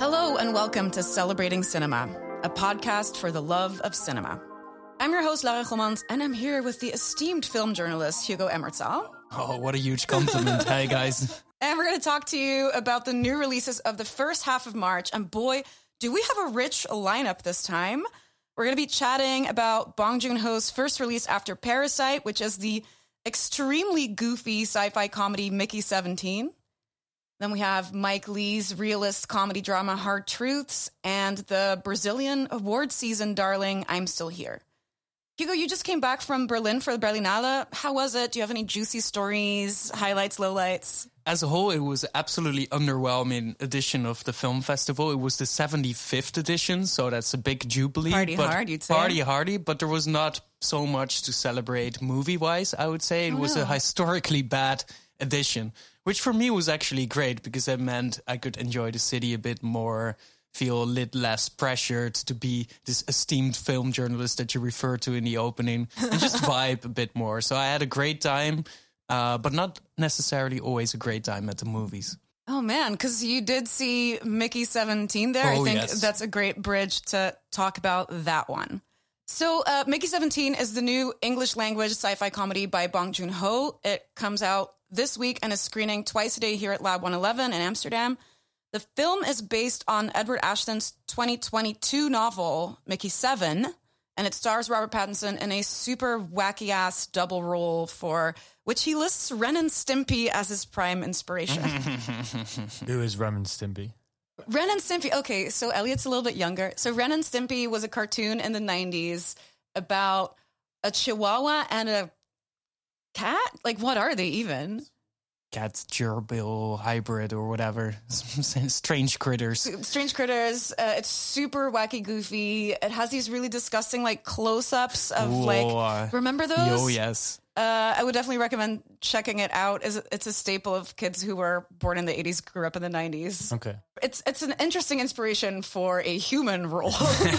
Hello and welcome to Celebrating Cinema, a podcast for the love of cinema. I'm your host, Lara Gomans, and I'm here with the esteemed film journalist, Hugo Emmertsal. Oh, what a huge compliment. Hey, guys. And we're going to talk to you about the new releases of the first half of March. And boy, do we have a rich lineup this time. We're going to be chatting about Bong Joon-ho's first release after Parasite, which is the extremely goofy sci-fi comedy Mickey 17. Then we have Mike Leigh's realist comedy drama Hard Truths and the Brazilian award season darling I'm Still Here. Hugo, you just came back from Berlin for the Berlinale. How was it? Do you have any juicy stories, highlights, lowlights? As a whole, it was absolutely underwhelming edition of the film festival. It was the 75th edition, so that's a big jubilee. Party hard, you'd say. Party hardy, but there was not so much to celebrate movie-wise, I would say. It was a historically bad edition, which for me was actually great because it meant I could enjoy the city a bit more, feel a little less pressured to be this esteemed film journalist that you referred to in the opening and just vibe a bit more. So I had a great time, but not necessarily always a great time at the movies. Oh, man, because you did see Mickey 17 there. Oh, I think yes. that's a great bridge to talk about that one. So Mickey 17 is the new English language sci-fi comedy by Bong Joon-ho. It comes out this week and is screening twice a day here at Lab 111 in Amsterdam. The film is based on Edward Ashton's 2022 novel, Mickey 7, and it stars Robert Pattinson in a super wacky-ass double role for which he lists Ren and Stimpy as his prime inspiration. Who is Ren and Stimpy? Ren and Stimpy, okay, so Elliot's a little bit younger. So Ren and Stimpy was a cartoon in the 90s about a chihuahua and a cat? Like, what are they even? Cat gerbil hybrid or whatever. Strange critters. Strange critters. It's super wacky, goofy. It has these really disgusting, like, close-ups of, like, remember those? Oh, yes. I would definitely recommend checking it out. It's a staple of kids who were born in the 80s, grew up in the 90s. Okay. It's an interesting inspiration for a human role.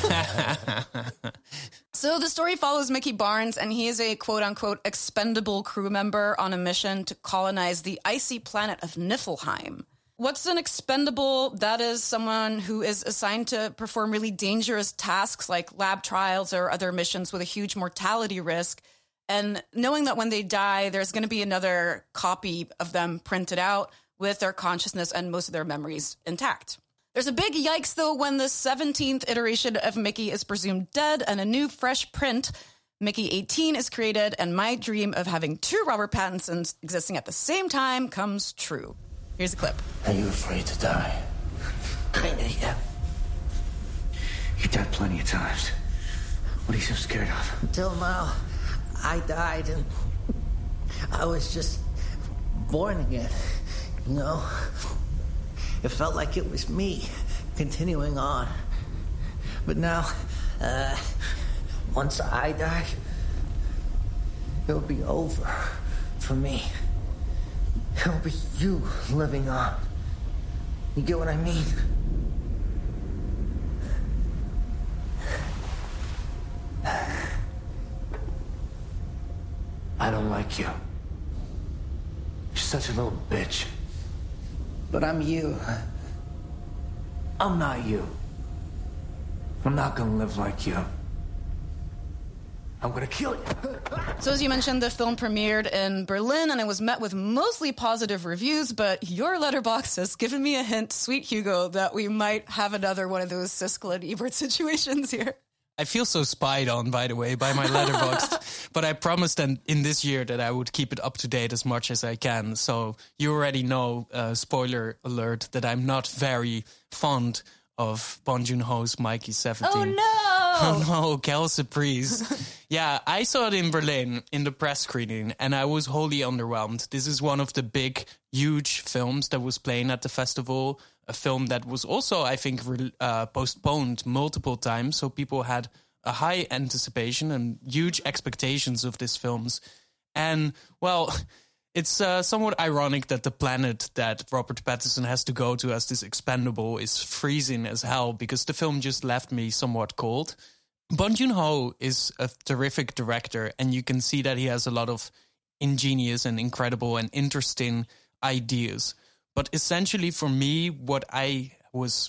So the story follows Mickey Barnes, and he is a quote-unquote expendable crew member on a mission to colonize the icy planet of Niflheim. What's an expendable? That is someone who is assigned to perform really dangerous tasks like lab trials or other missions with a huge mortality risk. And knowing that when they die, there's going to be another copy of them printed out with their consciousness and most of their memories intact. There's a big yikes, though, when the 17th iteration of Mickey is presumed dead and a new fresh print, Mickey 18, is created, and my dream of having two Robert Pattinsons existing at the same time comes true. Here's a clip. Are you afraid to die? Kinda, yeah. You died plenty of times. What are you so scared of? Until now, I died and I was just born again, you know? It felt like it was me continuing on. But now, once I die, it'll be over for me. It'll be you living on. You get what I mean? I don't like you. You're such a little bitch. But I'm you. I'm not you. I'm not gonna live like you. I'm gonna kill you. So as you mentioned, the film premiered in Berlin and it was met with mostly positive reviews, but your letterbox has given me a hint, sweet Hugo, that we might have another one of those Siskel and Ebert situations here. I feel so spied on, by the way, by my letterboxd, but I promised in this year that I would keep it up to date as much as I can. So you already know, spoiler alert, that I'm not very fond of Bong Joon-ho's Mikey 17. Oh, no! Oh, no, quelle surprise. Yeah, I saw it in Berlin in the press screening, and I was wholly underwhelmed. This is one of the big, huge films that was playing at the festival. A film that was also, I think, postponed multiple times. So people had a high anticipation and huge expectations of these films. And, well, it's somewhat ironic that the planet that Robert Pattinson has to go to as this expendable is freezing as hell, because the film just left me somewhat cold. Bong Joon-ho is a terrific director, and you can see that he has a lot of ingenious and incredible and interesting ideas. But essentially, for me, what I was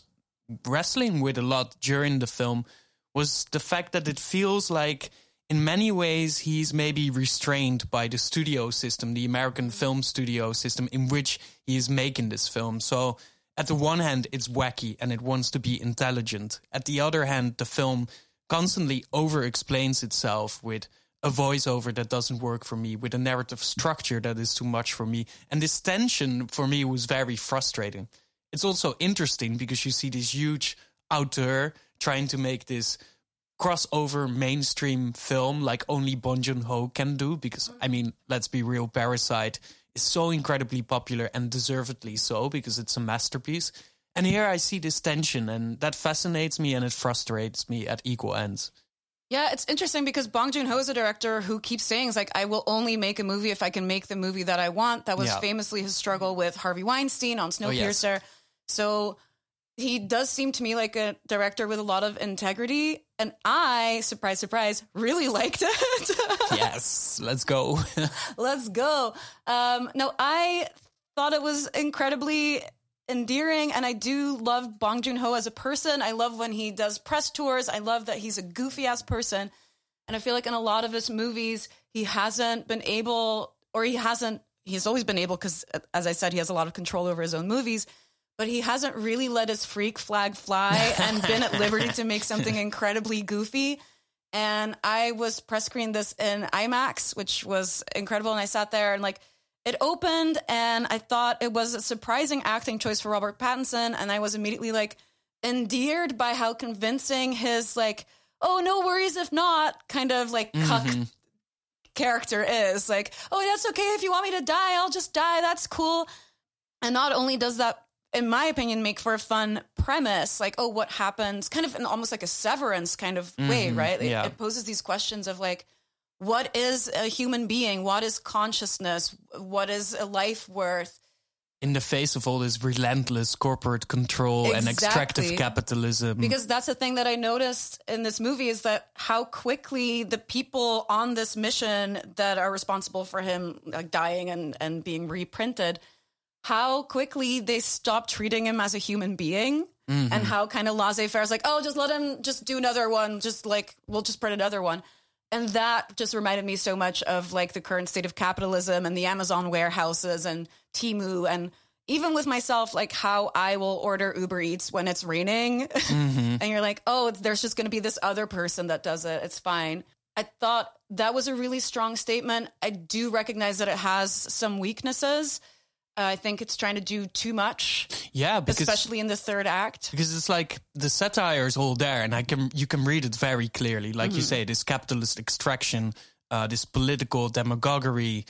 wrestling with a lot during the film was the fact that it feels like in many ways he's maybe restrained by the studio system, the American film studio system in which he is making this film. So at the one hand, it's wacky and it wants to be intelligent. At the other hand, the film constantly over-explains itself with a voiceover that doesn't work for me, with a narrative structure that is too much for me. And this tension for me was very frustrating. It's also interesting because you see this huge auteur trying to make this crossover mainstream film like only Bong Joon-ho can do. Because, I mean, let's be real, Parasite is so incredibly popular and deservedly so because it's a masterpiece. And here I see this tension and that fascinates me and it frustrates me at equal ends. Yeah, it's interesting because Bong Joon-ho is a director who keeps saying, it's like, I will only make a movie if I can make the movie that I want. That was famously his struggle with Harvey Weinstein on Snowpiercer. Oh, yes. So he does seem to me like a director with a lot of integrity. And I, surprise, surprise, really liked it. Yes, let's go. Let's go. No, I thought it was incredibly endearing, and I do love Bong Joon-ho as a person. I love when he does press tours. I love that he's a goofy-ass person. And I feel like in a lot of his movies, he hasn't been able, or he's always been able, because as I said, he has a lot of control over his own movies, but he hasn't really let his freak flag fly and been at liberty to make something incredibly goofy. And I was press screening this in IMAX, which was incredible. And I sat there and like, it opened and I thought it was a surprising acting choice for Robert Pattinson. And I was immediately like endeared by how convincing his like, oh, no worries if not, kind of like cuck character is. Like, oh, that's okay. If you want me to die, I'll just die. That's cool. And not only does that, in my opinion, make for a fun premise, like, oh, what happens, kind of in almost like a Severance kind of way, right? It poses these questions of like, what is a human being? What is consciousness? What is a life worth? In the face of all this relentless corporate control and extractive capitalism. Because that's the thing that I noticed in this movie is that how quickly the people on this mission that are responsible for him like dying and being reprinted, how quickly they stop treating him as a human being and how kind of laissez-faire is like, oh, just let him just do another one. Just like, we'll just print another one. And that just reminded me so much of like the current state of capitalism and the Amazon warehouses and Temu. And even with myself, like how I will order Uber Eats when it's raining and you're like, oh, there's just going to be this other person that does it. It's fine. I thought that was a really strong statement. I do recognize that it has some weaknesses. I think it's trying to do too much. Yeah, because, especially in the third act. Because it's like the satire is all there, and you can read it very clearly. Like you say, this capitalist extraction, this political demagoguery,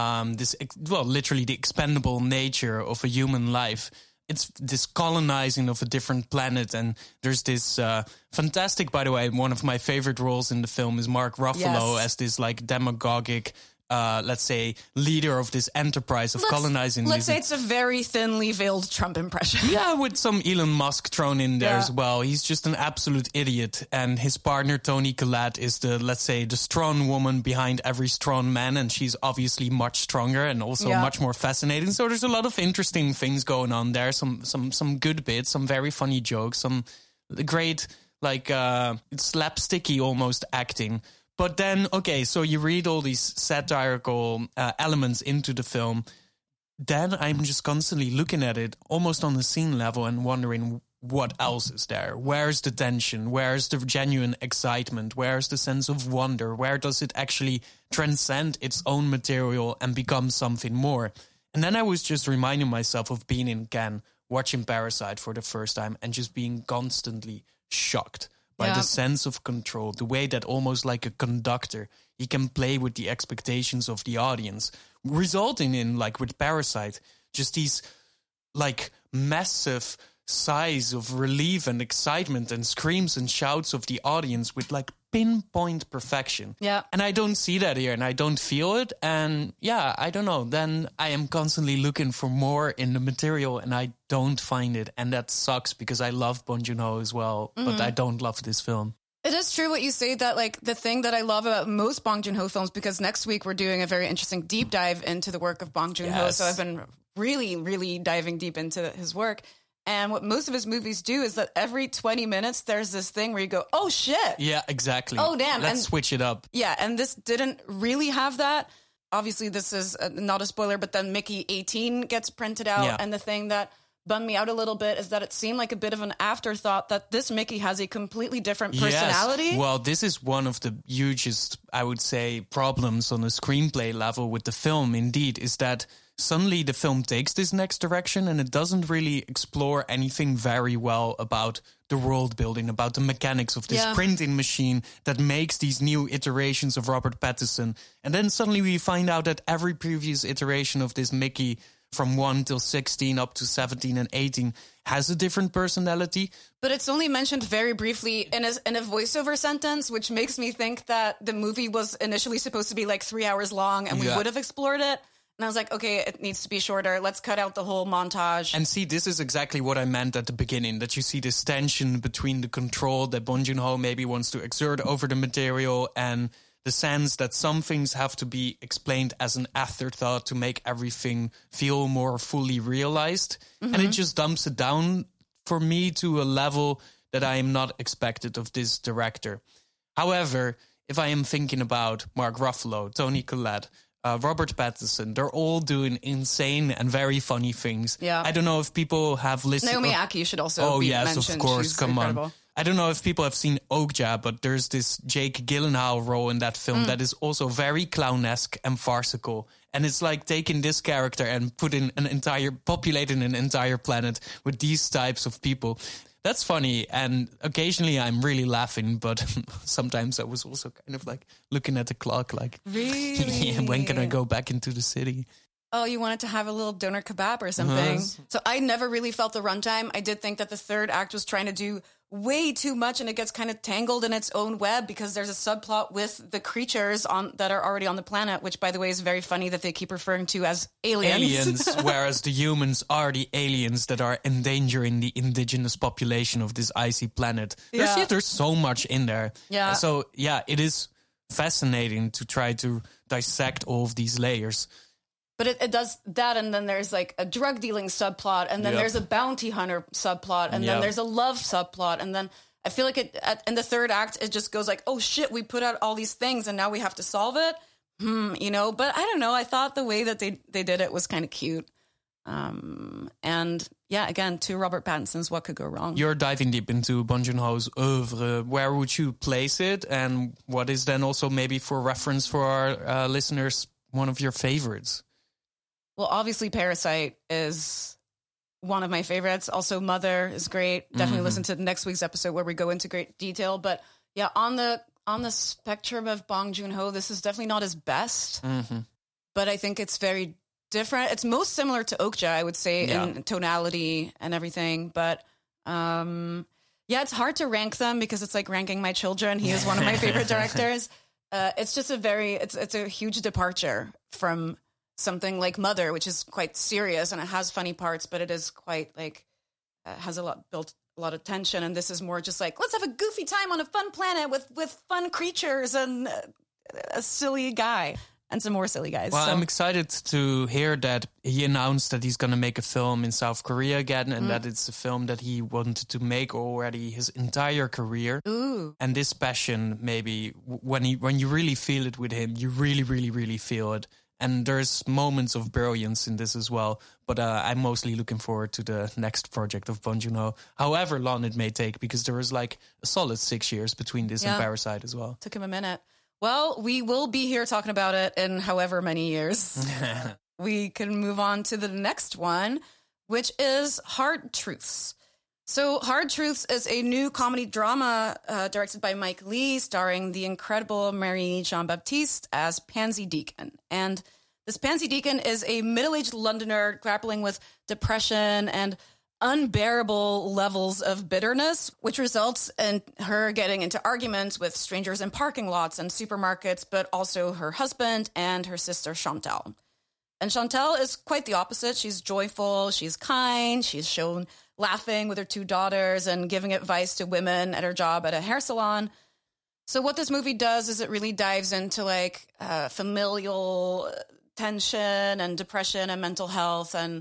literally the expendable nature of a human life. It's this colonizing of a different planet, and there's this fantastic, by the way, one of my favorite roles in the film is Mark Ruffalo as this like demagogic, let's say, leader of this enterprise of colonizing. Let's say it's a very thinly veiled Trump impression. Yeah, with some Elon Musk thrown in there as well. He's just an absolute idiot. And his partner, Toni Collette, is the strong woman behind every strong man. And she's obviously much stronger and also much more fascinating. So there's a lot of interesting things going on there. Some good bits, some very funny jokes, some great, slapsticky almost acting. But then, okay, so you read all these satirical elements into the film. Then I'm just constantly looking at it almost on the scene level and wondering what else is there? Where's the tension? Where's the genuine excitement? Where's the sense of wonder? Where does it actually transcend its own material and become something more? And then I was just reminding myself of being in Cannes, watching Parasite for the first time and just being constantly shocked by the sense of control, the way that almost like a conductor, he can play with the expectations of the audience, resulting in, like with Parasite, just these like massive sighs of relief and excitement and screams and shouts of the audience with like pinpoint perfection. Yeah. And I don't see that here and I don't feel it. And yeah, I don't know. Then I am constantly looking for more in the material and I don't find it. And that sucks because I love Bong Joon-ho as well, but I don't love this film. It is true what you say that like the thing that I love about most Bong Joon-ho films, because next week we're doing a very interesting deep dive into the work of Bong Joon-ho. So I've been really, really diving deep into his work. And what most of his movies do is that every 20 minutes, there's this thing where you go, oh, shit. Yeah, exactly. Oh, damn. Let's And- switch it up. Yeah, and this didn't really have that. Obviously, this is not a spoiler, but then Mickey 18 gets printed out. Yeah. And the thing that bummed me out a little bit is that it seemed like a bit of an afterthought that this Mickey has a completely different personality. Yes. Well, this is one of the hugest, I would say, problems on the screenplay level with the film, indeed, is that suddenly the film takes this next direction and it doesn't really explore anything very well about the world building, about the mechanics of this Yeah. printing machine that makes these new iterations of Robert Pattinson. And then suddenly we find out that every previous iteration of this Mickey from 1 till 16 up to 17 and 18 has a different personality. But it's only mentioned very briefly in a voiceover sentence, which makes me think that the movie was initially supposed to be like 3 hours long and we Yeah. would have explored it. And I was like, okay, it needs to be shorter. Let's cut out the whole montage. And see, this is exactly what I meant at the beginning, that you see this tension between the control that Bong Joon-ho maybe wants to exert over the material and the sense that some things have to be explained as an afterthought to make everything feel more fully realized. And it just dumps it down for me to a level that I am not expected of this director. However, if I am thinking about Mark Ruffalo, Toni Collette, Robert Pattinson, they're all doing insane and very funny things. Yeah. I don't know if people have listened. Naomi Aki should also be yes, mentioned. of course. She's Come incredible. on. I don't know if people have seen Okja, but there's this Jake Gyllenhaal role in that film that is also very clownesque and farcical. And it's like taking this character and populating an entire planet with these types of people. That's funny, and occasionally I'm really laughing, but sometimes I was also kind of like looking at the clock like, Really? when can I go back into the city? Oh, you wanted to have a little doner kebab or something. So I never really felt the runtime. I did think that the third act was trying to do way too much, and it gets kind of tangled in its own web because there's a subplot with the creatures that are already on the planet, which, by the way, is very funny that they keep referring to as aliens. Whereas the humans are the aliens that are endangering the indigenous population of this icy planet. Yeah. There's so much in there. Yeah. So, yeah, it is fascinating to try to dissect all of these layers. But it does that, and then there's like a drug dealing subplot, and then Yep. there's a bounty hunter subplot, and then Yep. there's a love subplot, and then I feel like in the third act it just goes like, oh shit, we put out all these things, and now we have to solve it. But I don't know. I thought the way that they did it was kind of cute. And yeah, again, to Robert Pattinson's What Could Go Wrong. You're diving deep into Bong Joon-ho's oeuvre. Where would you place it? And what is then also maybe for reference for our listeners, one of your favorites? Well, obviously, Parasite is one of my favorites. Also, Mother is great. Definitely listen to next week's episode where we go into great detail. But yeah, on the spectrum of Bong Joon-ho, this is definitely not his best. But I think it's very different. It's most similar to Okja, I would say, in tonality and everything. But yeah, it's hard to rank them because it's like ranking my children. He is one of my favorite directors. It's just it's a huge departure from something like Mother, which is quite serious and it has funny parts, but it is quite like has built a lot of tension. And this is more just like, let's have a goofy time on a fun planet with fun creatures and a silly guy and some more silly guys. Well, So- I'm excited to hear that he announced that he's going to make a film in South Korea again, and that it's a film that he wanted to make already his entire career. Ooh. And this passion, maybe when you really feel it with him, you really, really, really feel it. And there's moments of brilliance in this as well. But I'm mostly looking forward to the next project of Bong Joon-ho, however long it may take, because there is like a solid 6 years between this and Yeah. Parasite as well. Took him a minute. Well, we will be here talking about it in however many years. We can move on to the next one, which is Hard Truths. So Hard Truths is a new comedy drama directed by Mike Lee, starring the incredible Marie Jean-Baptiste as Pansy Deacon. And this Pansy Deacon is a middle-aged Londoner grappling with depression and unbearable levels of bitterness, which results in her getting into arguments with strangers in parking lots and supermarkets, but also her husband and her sister Chantal. And Chantal is quite the opposite. She's joyful, she's kind, she's shown laughing with her two daughters and giving advice to women at her job at a hair salon. So what this movie does is it really dives into like familial tension and depression and mental health and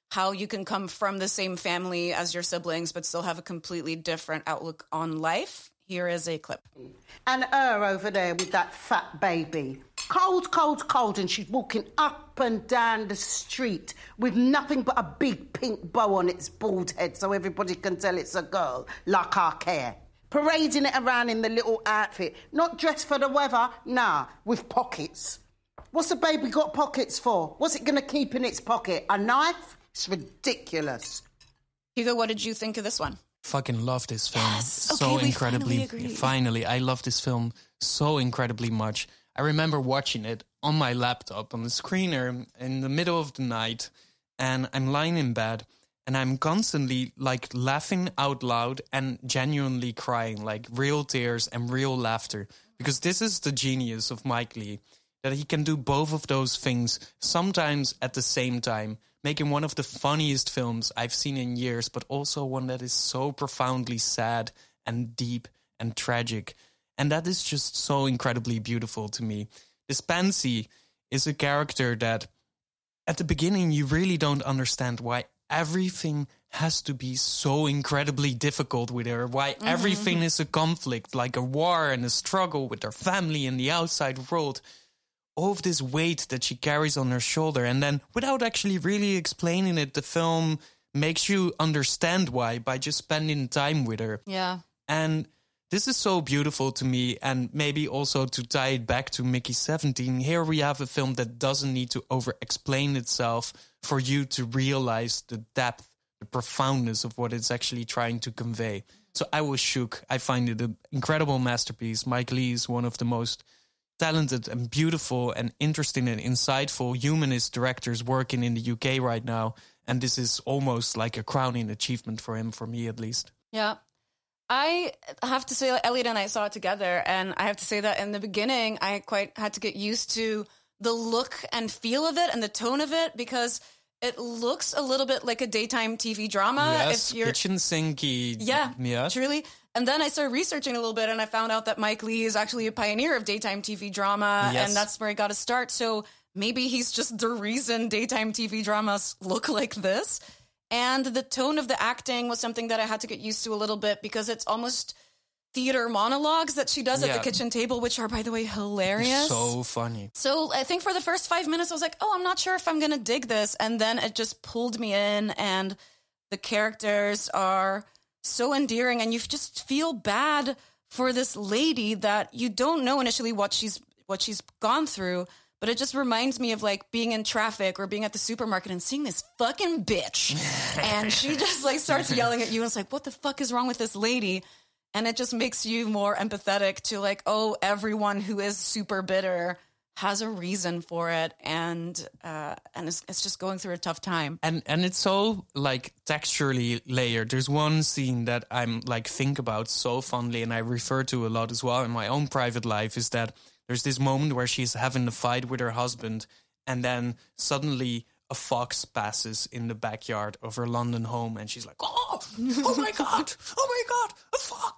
how you can come from the same family as your siblings, but still have a completely different outlook on life. Here is a clip. And her over there with that fat baby. Cold, cold, cold, and she's walking up and down the street with nothing but a big pink bow on its bald head so everybody can tell it's a girl, like our care. Parading it around in the little outfit, not dressed for the weather, nah, with pockets. What's the baby got pockets for? What's it going to keep in its pocket? A knife? It's ridiculous. Hugo, what did you think of this one? Fucking love this film. Yes. So Okay, we incredibly. finally agree. Finally, I love this film so incredibly much. I remember watching it on my laptop on the screener in the middle of the night, and I'm lying in bed and I'm constantly like laughing out loud and genuinely crying, like real tears and real laughter, because this is the genius of Mike Leigh, that he can do both of those things sometimes at the same time, making one of the funniest films I've seen in years, but also one that is so profoundly sad and deep and tragic. And that is just so incredibly beautiful to me. This Pansy is a character that at the beginning you really don't understand why everything has to be so incredibly difficult with her, why everything is a conflict, like a war and a struggle with her family and the outside world. All of this weight that she carries on her shoulder, and then without actually really explaining it, the film makes you understand why by just spending time with her. Yeah. And this is so beautiful to me, and maybe also to tie it back to Mickey 17, here we have a film that doesn't need to over-explain itself for you to realize the depth, the profoundness of what it's actually trying to convey. So I was shook. I find it an incredible masterpiece. Mike Leigh is one of the most talented and beautiful and interesting and insightful humanist directors working in the UK right now. And this is almost like a crowning achievement for him, for me at least. Yeah. I have to say, Elliot and I saw it together, and I have to say that in the beginning, I quite had to get used to the look and feel of it and the tone of it, because it looks a little bit like a daytime TV drama. Yes, kitchen sinky. Yeah, yes. truly. And then I started researching a little bit, and I found out that Mike Leigh is actually a pioneer of daytime TV drama, Yes. and that's where I got to start. So maybe he's just the reason daytime TV dramas look like this. And the tone of the acting was something that I had to get used to a little bit, because it's almost theater monologues that she does at the kitchen table, which are, by the way, hilarious. So funny. So I think for the first 5 minutes, I was like, oh, I'm not sure if I'm going to dig this. And then it just pulled me in, and the characters are so endearing, and you just feel bad for this lady that you don't know initially what she's gone through. But it just reminds me of like being in traffic or being at the supermarket and seeing this fucking bitch. And she just like starts yelling at you, and it's like, what the fuck is wrong with this lady? And it just makes you more empathetic to like, oh, everyone who is super bitter has a reason for it, and it's just going through a tough time. And it's so like texturally layered. There's one scene that I'm like think about so fondly, and I refer to a lot as well in my own private life, is that there's this moment where she's having a fight with her husband, and then suddenly a fox passes in the backyard of her London home, and she's like, oh my God, a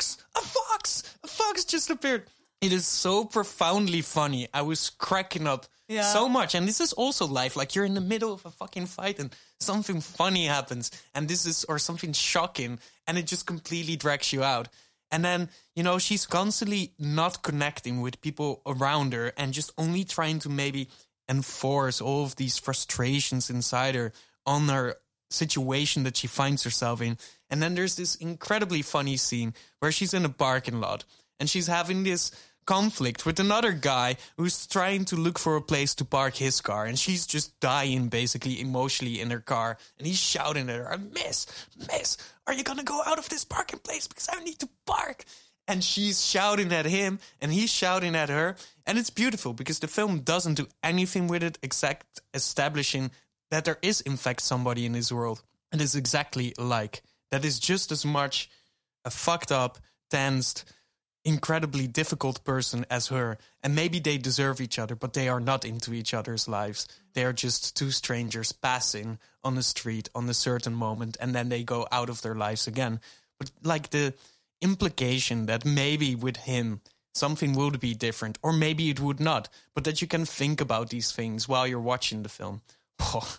fox just appeared. It is so profoundly funny. I was cracking up so much. And this is also life. Like, you're in the middle of a fucking fight and something funny happens, and or something shocking, and it just completely drags you out. And then, you know, she's constantly not connecting with people around her and just only trying to maybe enforce all of these frustrations inside her on her situation that she finds herself in. And then there's this incredibly funny scene where she's in a parking lot and she's having this conflict with another guy who's trying to look for a place to park his car, and she's just dying basically emotionally in her car, and he's shouting at her, miss, are you gonna go out of this parking place because I need to park? And she's shouting at him and he's shouting at her, and it's beautiful because the film doesn't do anything with it except establishing that there is in fact somebody in this world and is exactly alike, that is just as much a fucked up, tensed, incredibly difficult person as her, and maybe they deserve each other, but they are not into each other's lives. They are just two strangers passing on the street on a certain moment, and then they go out of their lives again. But like the implication that maybe with him something would be different, or maybe it would not, but that you can think about these things while you're watching the film. Oh,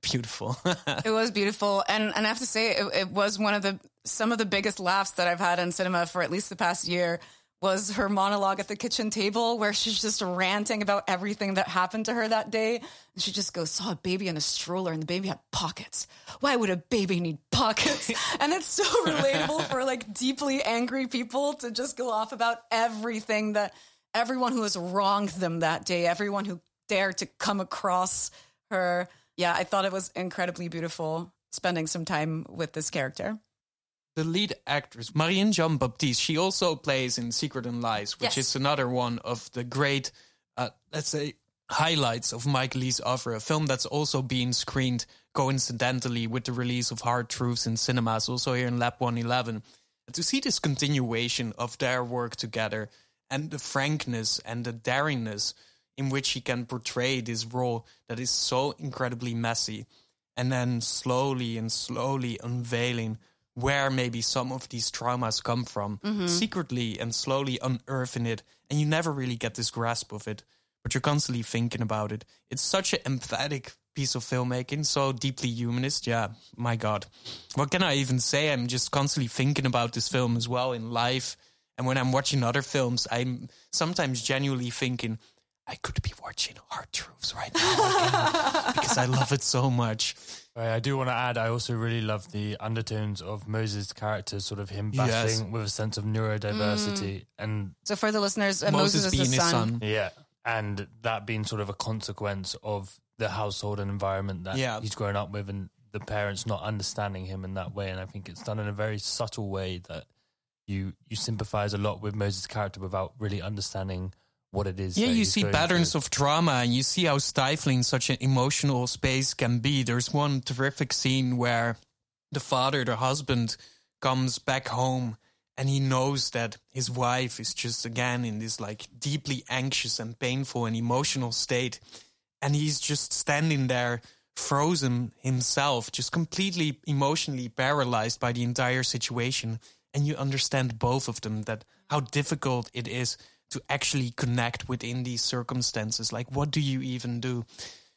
beautiful. It was beautiful. And I have to say, it was some of the biggest laughs that I've had in cinema for at least the past year was her monologue at the kitchen table where she's just ranting about everything that happened to her that day. And she just goes, saw a baby in a stroller and the baby had pockets. Why would a baby need pockets? And it's so relatable for like deeply angry people to just go off about everything that everyone who has wronged them that day, everyone who dared to come across her. Yeah, I thought it was incredibly beautiful spending some time with this character. The lead actress, Marianne Jean-Baptiste, she also plays in Secret and Lies, which is another one of the great, let's say, highlights of Mike Leigh's oeuvre, a film that's also being screened coincidentally with the release of Hard Truths in cinemas, also here in Lab 111. To see this continuation of their work together and the frankness and the daringness in which he can portray this role that is so incredibly messy, and then slowly unveiling where maybe some of these traumas come from, secretly and slowly unearthing it, and you never really get this grasp of it, but you're constantly thinking about it. It's such an emphatic piece of filmmaking, so deeply humanist. Yeah, my God. What can I even say? I'm just constantly thinking about this film as well in life, and when I'm watching other films, I'm sometimes genuinely thinking, I could be watching Hard Truths right now again, because I love it so much. I do want to add, I also really love the undertones of Moses' character, sort of him battling with a sense of neurodiversity. And so for the listeners, Moses is being his son. Yeah, and that being sort of a consequence of the household and environment that he's grown up with, and the parents not understanding him in that way. And I think it's done in a very subtle way that you sympathize a lot with Moses' character without really understanding what it is. Yeah, you see patterns of trauma, and you see how stifling such an emotional space can be. There's one terrific scene where the father, the husband, comes back home and he knows that his wife is just again in this like deeply anxious and painful and emotional state. And he's just standing there frozen himself, just completely emotionally paralyzed by the entire situation. And you understand both of them, that how difficult it is to actually connect within these circumstances. Like, what do you even do?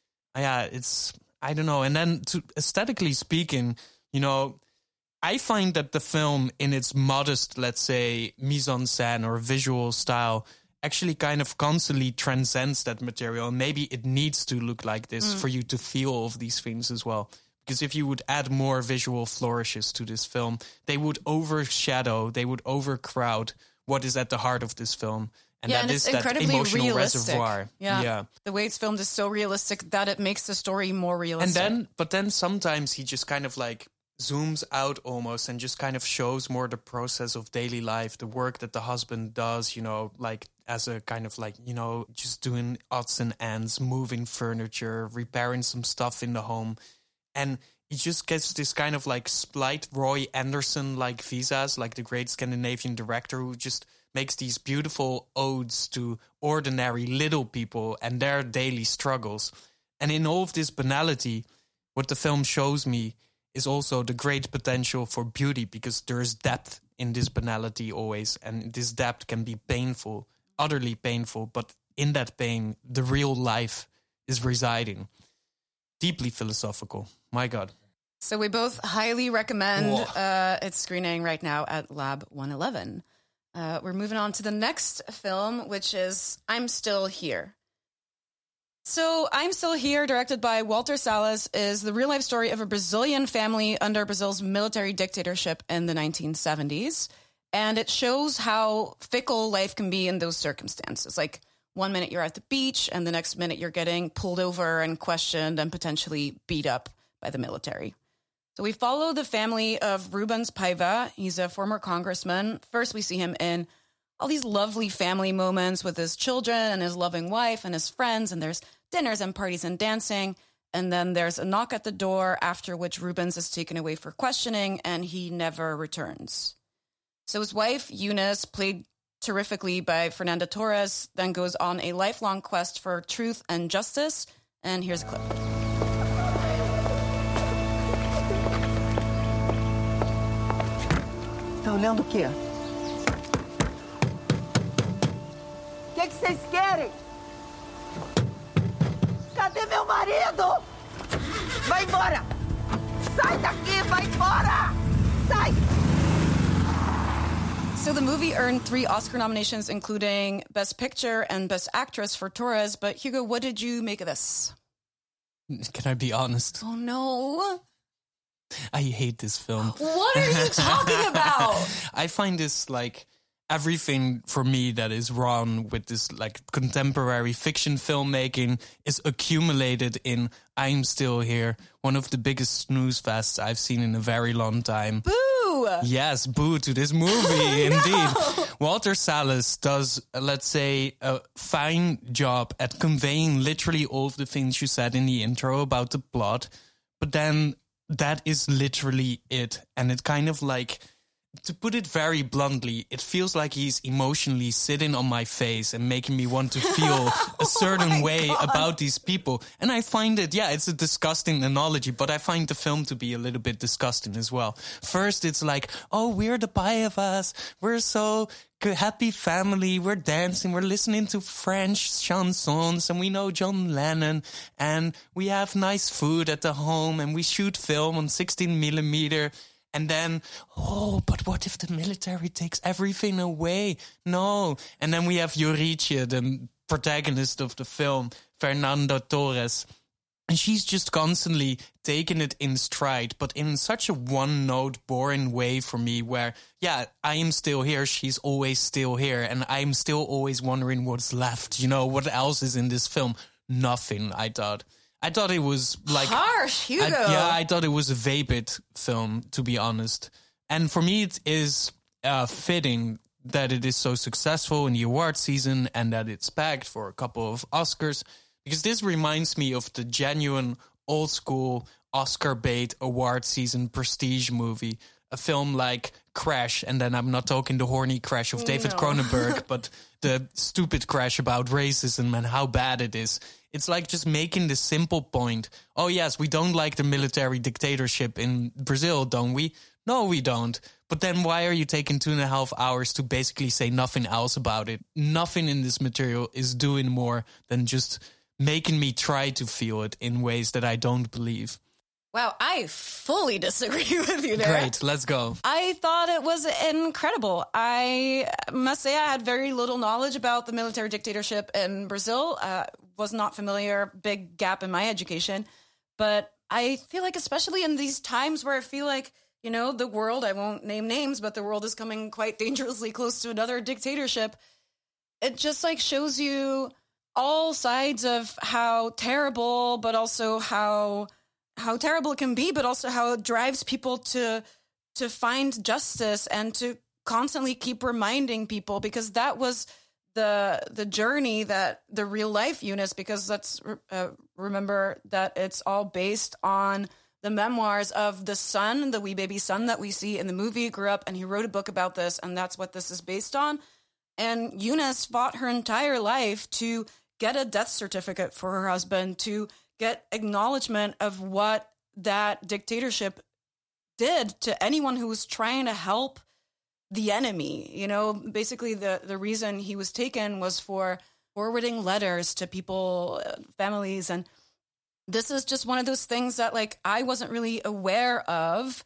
Yeah, I don't know. And then to aesthetically speaking, you know, I find that the film in its modest, let's say, mise-en-scène or visual style actually kind of constantly transcends that material. And maybe it needs to look like this for you to feel all of these things as well. Because if you would add more visual flourishes to this film, they would overshadow, they would overcrowd what is at the heart of this film. And that is that emotional realistic. reservoir. Yeah. The way it's filmed is so realistic that it makes the story more realistic. But then sometimes he just kind of like zooms out almost and just kind of shows more the process of daily life, the work that the husband does, you know, like as a kind of like, you know, just doing odds and ends, moving furniture, repairing some stuff in the home. And he just gets this kind of like slight Roy Anderson like visas, like the great Scandinavian director who just makes these beautiful odes to ordinary little people and their daily struggles. And in all of this banality, what the film shows me is also the great potential for beauty, because there is depth in this banality always. And this depth can be painful, utterly painful, but in that pain, the real life is residing. Deeply philosophical. My God. So we both highly recommend its screening right now at Lab 111. We're moving on to the next film, which is I'm Still Here. So I'm Still Here, directed by Walter Salles, is the real-life story of a Brazilian family under Brazil's military dictatorship in the 1970s. And it shows how fickle life can be in those circumstances. Like, one minute you're at the beach, and the next minute you're getting pulled over and questioned and potentially beat up by the military. So we follow the family of Rubens Paiva. He's a former congressman. First, we see him in all these lovely family moments with his children and his loving wife and his friends, and there's dinners and parties and dancing. And then there's a knock at the door, after which Rubens is taken away for questioning, and he never returns. So his wife, Eunice, played terrifically by Fernanda Torres, then goes on a lifelong quest for truth and justice. And here's a clip. Tá olhando o quê? O que vocês querem? Cadê meu marido? Vai embora! Sai daqui, vai embora! Sai! So the movie earned 3 Oscar nominations, including Best Picture and Best Actress for Torres. But Hugo, what did you make of this? Can I be honest? Oh, no. I hate this film. What are you talking about? I find this like everything for me that is wrong with this like contemporary fiction filmmaking is accumulated in I'm Still Here, one of the biggest snooze fests I've seen in a very long time. Boo! Yes, boo to this movie, indeed. Walter Salles does, let's say, a fine job at conveying literally all of the things you said in the intro about the plot, but then that is literally it. And it kind of like, to put it very bluntly, it feels like he's emotionally sitting on my face and making me want to feel a certain way about these people. And I find it, yeah, it's a disgusting analogy, but I find the film to be a little bit disgusting as well. First, it's like, oh, we're the pie of us. We're so happy family. We're dancing. We're listening to French chansons and we know John Lennon and we have nice food at the home and we shoot film on 16 millimeter. And then, oh, but what if the military takes everything away? No. And then we have Eurice, the protagonist of the film, Fernanda Torres. And she's just constantly taking it in stride, but in such a one-note, boring way for me where, yeah, I am still here, she's always still here, and I'm still always wondering what's left. You know, what else is in this film? Nothing, I thought. I thought it was like harsh, Hugo. I thought it was a vapid film, to be honest. And for me, it is fitting that it is so successful in the award season and that it's bagged for a couple of Oscars, because this reminds me of the genuine old school Oscar bait award season prestige movie, a film like Crash, and then I'm not talking the horny Crash of David Cronenberg, but the stupid Crash about racism and how bad it is. It's like just making the simple point. Oh, yes, we don't like the military dictatorship in Brazil, don't we? No, we don't. But then why are you taking 2.5 hours to basically say nothing else about it? Nothing in this material is doing more than just making me try to feel it in ways that I don't believe. Wow, I fully disagree with you there. Great, let's go. I thought it was incredible. I must say I had very little knowledge about the military dictatorship in Brazil. Was not familiar, big gap in my education. But I feel like, especially in these times where I feel like, you know, the world, I won't name names, but the world is coming quite dangerously close to another dictatorship. It just like shows you all sides of how terrible, but also how terrible it can be, but also how it drives people to find justice and to constantly keep reminding people, because that was the journey that the real life Eunice, because let's remember that it's all based on the memoirs of the son, the wee baby son that we see in the movie, grew up and he wrote a book about this, and that's what this is based on. And Eunice fought her entire life to get a death certificate for her husband, to get acknowledgement of what that dictatorship did to anyone who was trying to help the enemy. You know, basically the reason he was taken was for forwarding letters to people, families. And this is just one of those things that like I wasn't really aware of.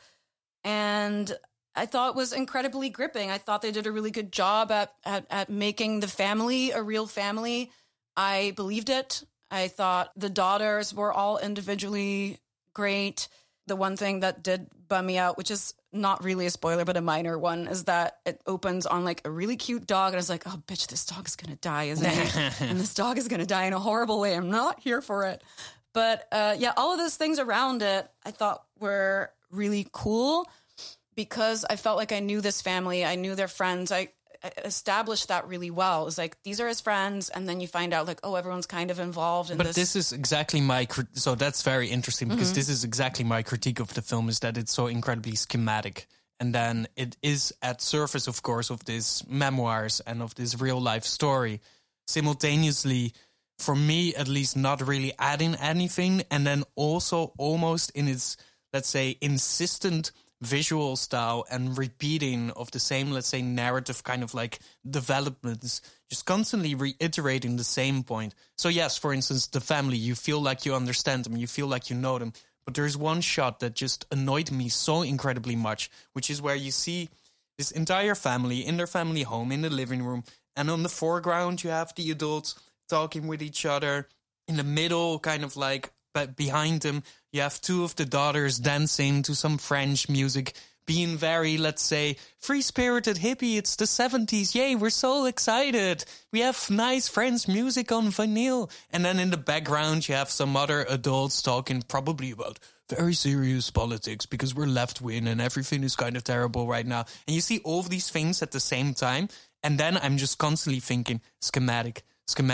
And I thought was incredibly gripping. I thought they did a really good job at making the family a real family. I believed it. I thought the daughters were all individually great. The one thing that did bum me out, which is not really a spoiler, but a minor one, is that it opens on like a really cute dog. And I was like, oh, bitch, this dog is going to die, isn't it? And this dog is going to die in a horrible way. I'm not here for it. But yeah, all of those things around it I thought were really cool because I felt like I knew this family. I knew their friends. I established that really well. It was like, these are his friends. And then you find out like, oh, everyone's kind of involved in this. But this is exactly my... So that's very interesting because this is exactly my critique of the film, is that it's so incredibly schematic. And then it is at surface, of course, of these memoirs and of this real life story. Simultaneously, for me, at least, not really adding anything. And then also almost in its, let's say, insistent visual style and repeating of the same, let's say, narrative kind of like developments, just constantly reiterating the same point. So yes, for instance, the family, you feel like you understand them, you feel like you know them, but there's one shot that just annoyed me so incredibly much, which is where you see this entire family in their family home in the living room, and on the foreground you have the adults talking with each other. In the middle, kind of like, but behind them, you have two of the daughters dancing to some French music, being very, let's say, free-spirited hippie. It's the 70s. Yay, we're so excited. We have nice French music on vinyl. And then in the background, you have some other adults talking probably about very serious politics because we're left-wing and everything is kind of terrible right now. And you see all of these things at the same time. And then I'm just constantly thinking, schematic.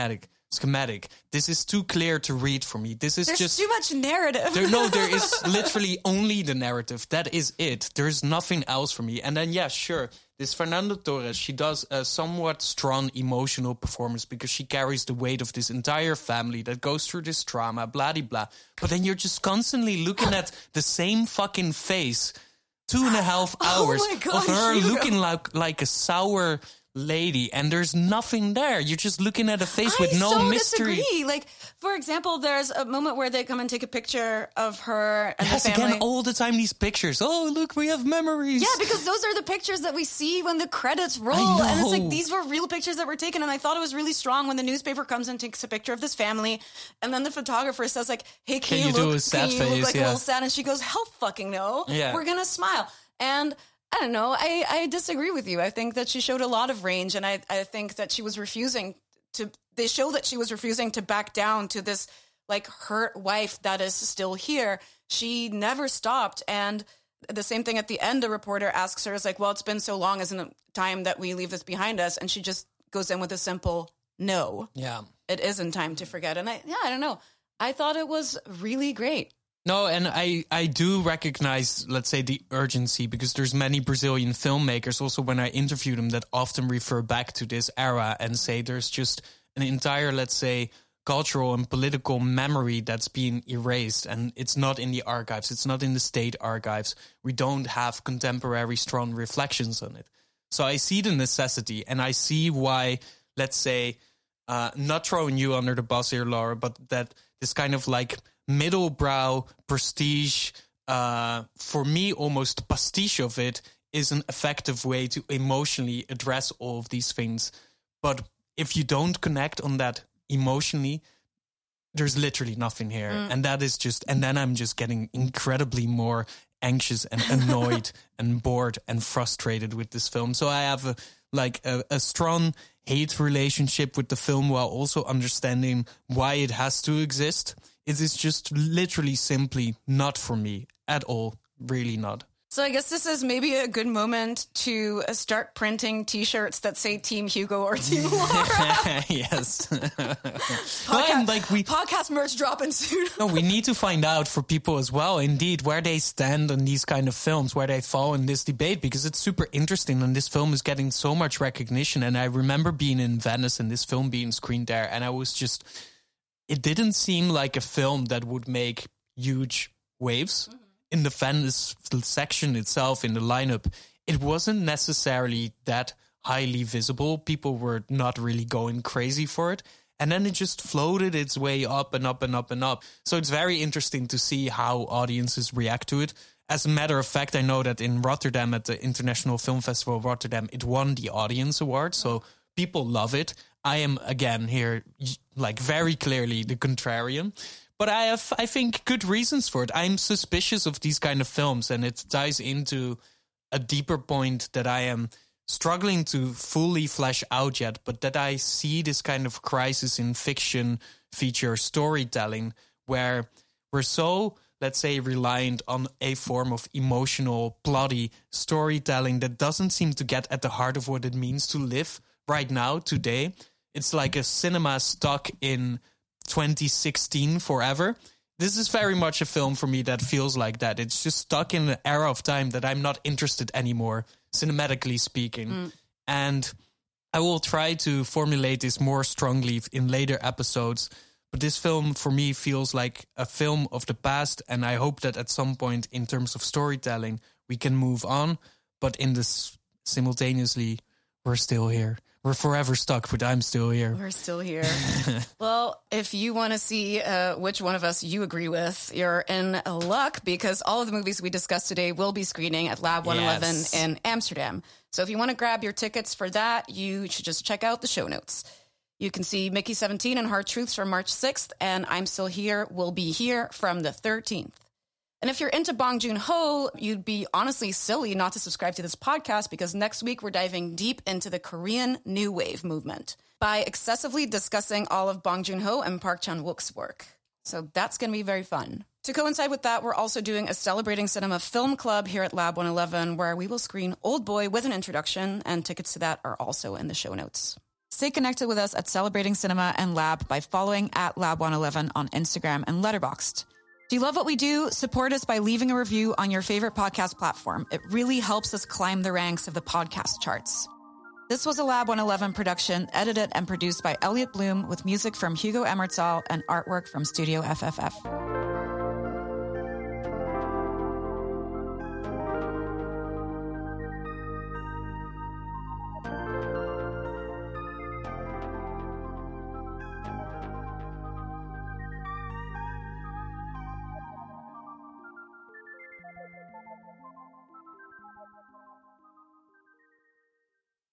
This is too clear to read for me. There's just too much narrative. There is literally only the narrative. That is it. There's nothing else for me. And then, yeah, sure, this Fernando Torres, she does a somewhat strong emotional performance because she carries the weight of this entire family that goes through this trauma, blah, blah, blah. But then you're just constantly looking at the same fucking face 2.5 hours of her looking like a sour lady, and there's nothing there. You're just looking at a face with no mystery. Disagree. Like, for example, there's a moment where they come and take a picture of her and the family. Again, all the time these pictures. Oh, look, we have memories. Yeah, because those are the pictures that we see when the credits roll. And it's like, these were real pictures that were taken, and I thought it was really strong when the newspaper comes and takes a picture of this family, and then the photographer says like, hey, can you look like a little sad? And she goes, hell fucking no. Yeah. We're gonna smile. And I don't know. I disagree with you. I think that she showed a lot of range, and I think that she was refusing to. They show that she was refusing to back down to this like hurt wife that is still here. She never stopped, and the same thing at the end. The reporter asks her, "Is like, well, it's been so long. Isn't it time that we leave this behind us?" And she just goes in with a simple no. Yeah, it isn't time to forget. And I don't know. I thought it was really great. No, and I do recognize, let's say, the urgency, because there's many Brazilian filmmakers also when I interview them that often refer back to this era and say there's just an entire, let's say, cultural and political memory that's being erased, and it's not in the archives, it's not in the state archives. We don't have contemporary strong reflections on it. So I see the necessity, and I see why, let's say, not throwing you under the bus here, Laura, but that this kind of like middle-brow prestige, for me, almost pastiche of it, is an effective way to emotionally address all of these things. But if you don't connect on that emotionally, there's literally nothing here. And that is just, and then I'm just getting incredibly more anxious and annoyed and bored and frustrated with this film. So I have a strong hate relationship with the film while also understanding why it has to exist. It is just literally simply not for me at all. Really not. So I guess this is maybe a good moment to start printing T-shirts that say Team Hugo or Team Laura. Yes. Podcast merch dropping soon. No, we need to find out for people as well, indeed, where they stand on these kind of films, where they fall in this debate, because it's super interesting and this film is getting so much recognition. And I remember being in Venice and this film being screened there, and I was just... It didn't seem like a film that would make huge waves. In the Venice section itself, in the lineup, it wasn't necessarily that highly visible. People were not really going crazy for it. And then it just floated its way up and up and up and up. So it's very interesting to see how audiences react to it. As a matter of fact, I know that in Rotterdam, at the International Film Festival of Rotterdam, it won the Audience Award. So people love it. I am, again, here, like, very clearly the contrarian. But I have, I think, good reasons for it. I'm suspicious of these kind of films, and it ties into a deeper point that I am struggling to fully flesh out yet, but that I see this kind of crisis in fiction feature storytelling, where we're so, let's say, reliant on a form of emotional, plotty storytelling that doesn't seem to get at the heart of what it means to live right now, today. It's like a cinema stuck in 2016 forever. This is very much a film for me that feels like that. It's just stuck in an era of time that I'm not interested anymore, cinematically speaking. And I will try to formulate this more strongly in later episodes. But this film, for me, feels like a film of the past. And I hope that at some point, in terms of storytelling, we can move on. But in this, simultaneously, we're still here. We're forever stuck, but I'm still here. We're still here. Well, if you want to see which one of us you agree with, you're in luck because all of the movies we discussed today will be screening at Lab 111 in Amsterdam. So if you want to grab your tickets for that, you should just check out the show notes. You can see Mickey 17 and Hard Truths from March 6th, and I'm Still Here will be here from the 13th. And if you're into Bong Joon-ho, you'd be honestly silly not to subscribe to this podcast because next week we're diving deep into the Korean New Wave movement by excessively discussing all of Bong Joon-ho and Park Chan-wook's work. So that's going to be very fun. To coincide with that, we're also doing a Celebrating Cinema film club here at Lab 111 where we will screen Old Boy with an introduction, and tickets to that are also in the show notes. Stay connected with us at Celebrating Cinema and Lab by following at Lab 111 on Instagram and Letterboxd. Do you love what we do? Support us by leaving a review on your favorite podcast platform. It really helps us climb the ranks of the podcast charts. This was a Lab 111 production, edited and produced by Elliot Bloom with music from Hugo Emertzal and artwork from Studio FFF.